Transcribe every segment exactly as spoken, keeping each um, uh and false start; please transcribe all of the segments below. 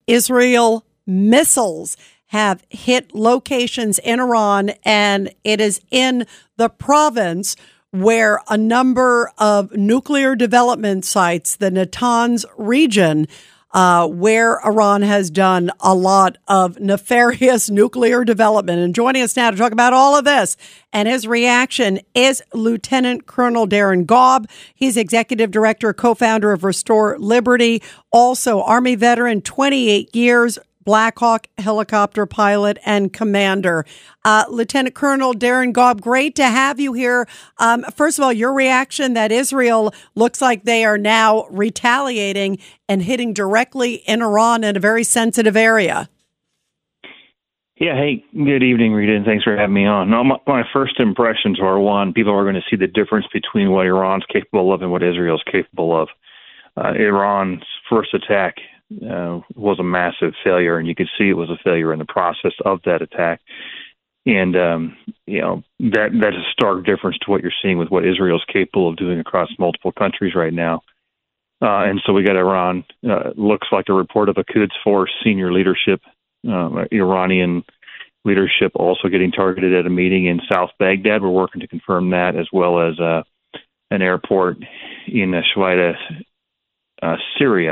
Israel missiles have hit locations in Iran, and it is in the province where a number of nuclear development sites, the Natanz region, uh, where Iran has done a lot of nefarious nuclear development. And joining us now to talk about all of this and his reaction is Lieutenant Colonel Darin Gaub. He's executive director, co-founder of Restore Liberty, also Army veteran, twenty-eight years, Black Hawk helicopter pilot and commander. Uh, Lieutenant Colonel Darin Gaub, great to have you here. Um, first of all, your reaction that Israel looks like they are now retaliating and hitting directly in Iran in a very sensitive area. Yeah, hey, good evening, Rita, and thanks for having me on. No, my, my first impressions are, one, people are going to see the difference between what Iran's capable of and what Israel's capable of. Uh, Iran's first attack Uh, was a massive failure, and you could see it was a failure in the process of that attack. And, um, you know, that that is a stark difference to what you're seeing with what Israel's capable of doing across multiple countries right now. Uh, and so we got Iran, uh, looks like a report of a Quds Force senior leadership, uh, Iranian leadership also getting targeted at a meeting in South Baghdad. We're working to confirm that, as well as uh, an airport in uh, Shuwaida, uh, Syria.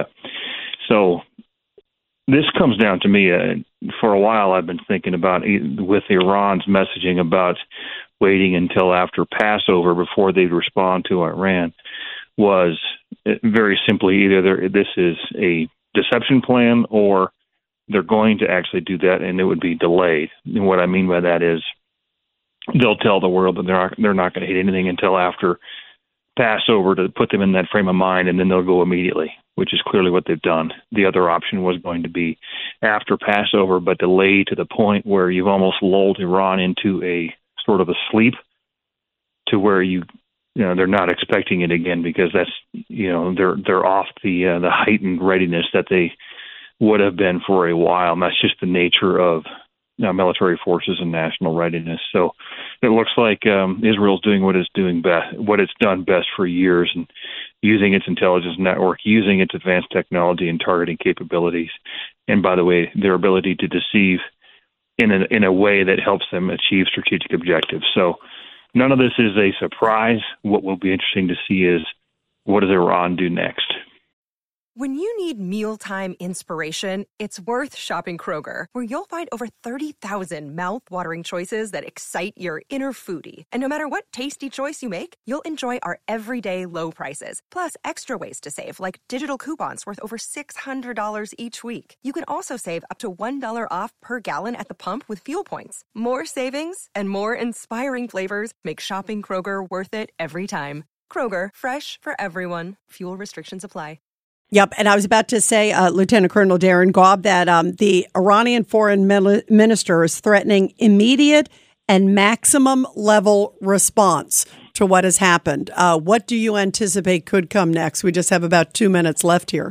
So this comes down to me. Uh, for a while, I've been thinking about, with Iran's messaging about waiting until after Passover before they'd respond to Iran, was very simply either this is a deception plan or they're going to actually do that, and it would be delayed. And what I mean by that is they'll tell the world that they're not, they're not going to hit anything until after Passover to put them in that frame of mind, and then they'll go immediately, which is clearly what they've done. The other option was going to be after Passover, but delayed to the point where you've almost lulled Iran into a sort of a sleep to where you, you know, they're not expecting it again, because that's, you know, they're they're off the uh, the heightened readiness that they would have been for a while. And that's just the nature of Uh, military forces and national readiness. So it looks like um, Israel's doing what it's doing best, what it's done best for years, and using its intelligence network, using its advanced technology and targeting capabilities, and by the way, their ability to deceive in a, in a way that helps them achieve strategic objectives. So none of this is a surprise. What will be interesting to see is, what does Iran do next? When you need mealtime inspiration, it's worth shopping Kroger, where you'll find over thirty thousand mouth-watering choices that excite your inner foodie. And no matter what tasty choice you make, you'll enjoy our everyday low prices, plus extra ways to save, like digital coupons worth over six hundred dollars each week. You can also save up to one dollar off per gallon at the pump with fuel points. More savings and more inspiring flavors make shopping Kroger worth it every time. Kroger, fresh for everyone. Fuel restrictions apply. Yep, and I was about to say, uh, Lieutenant Colonel Darin Gaub, that um, the Iranian foreign minister is threatening immediate and maximum level response to what has happened. Uh, what do you anticipate could come next? We just have about two minutes left here.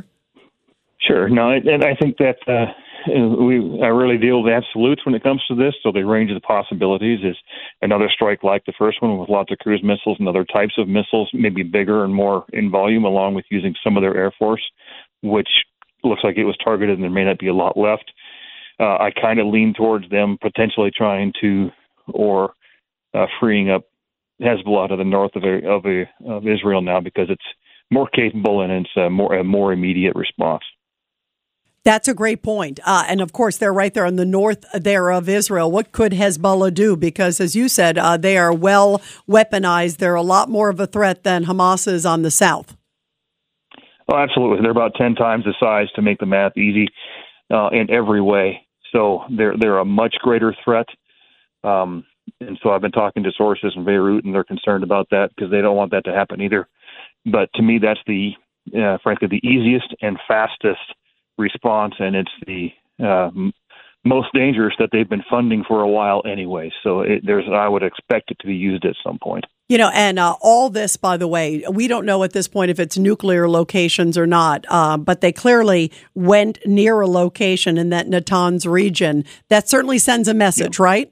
Sure. No, and I think that uh, we I really deal with absolutes when it comes to this. So the range of the possibilities is another strike like the first one, with lots of cruise missiles and other types of missiles, maybe bigger and more in volume, along with using some of their Air Force, which looks like it was targeted, and there may not be a lot left. Uh, I kind of lean towards them potentially trying to, or uh, freeing up Hezbollah to the north of, of, of Israel now, because it's more capable and it's a more, a more immediate response. That's a great point. Uh, and of course, they're right there in the north there of Israel. What could Hezbollah do? Because as you said, uh, they are well weaponized. They're a lot more of a threat than Hamas is on the south. Oh, absolutely. They're about ten times the size, to make the math easy, uh, in every way. So they're, they're a much greater threat. Um, and so I've been talking to sources in Beirut, and they're concerned about that because they don't want that to happen either. But to me, that's the, uh, frankly, the easiest and fastest response, and it's the uh, m- most dangerous that they've been funding for a while anyway. So it, there's, I would expect it to be used at some point. You know, and uh, all this, by the way, we don't know at this point if it's nuclear locations or not, uh, but they clearly went near a location in that Natanz region. That certainly sends a message, yeah. Right?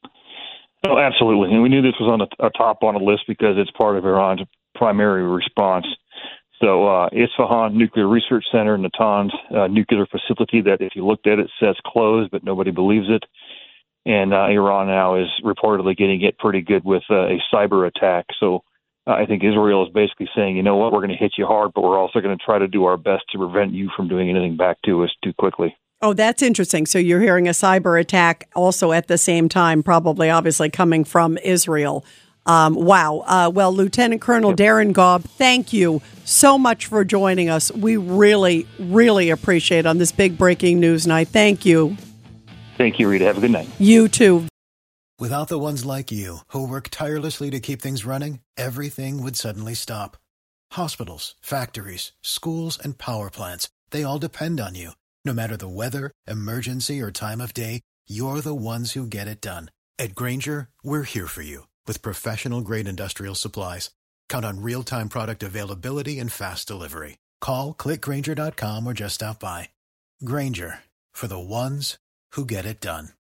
Oh, absolutely. And we knew this was on a, a top on a list because it's part of Iran's primary response. So uh, Isfahan Nuclear Research Center, Natanz uh, nuclear facility that if you looked at it says closed, but nobody believes it. And uh, Iran now is reportedly getting it pretty good with uh, a cyber attack. So uh, I think Israel is basically saying, you know what, we're going to hit you hard, but we're also going to try to do our best to prevent you from doing anything back to us too quickly. Oh, that's interesting. So you're hearing a cyber attack also at the same time, probably obviously coming from Israel. Um, wow. Uh, well, Lieutenant Colonel yep. Darin Gaub, thank you so much for joining us. We really, really appreciate it on this big breaking news night. Thank you. Thank you, Rita. Have a good night. You too. Without the ones like you who work tirelessly to keep things running, everything would suddenly stop. Hospitals, factories, schools, and power plants, they all depend on you. No matter the weather, emergency, or time of day, you're the ones who get it done. At Grainger, we're here for you with professional-grade industrial supplies. Count on real-time product availability and fast delivery. Call, click Grainger dot com, or just stop by. Grainger, for the ones who get it done.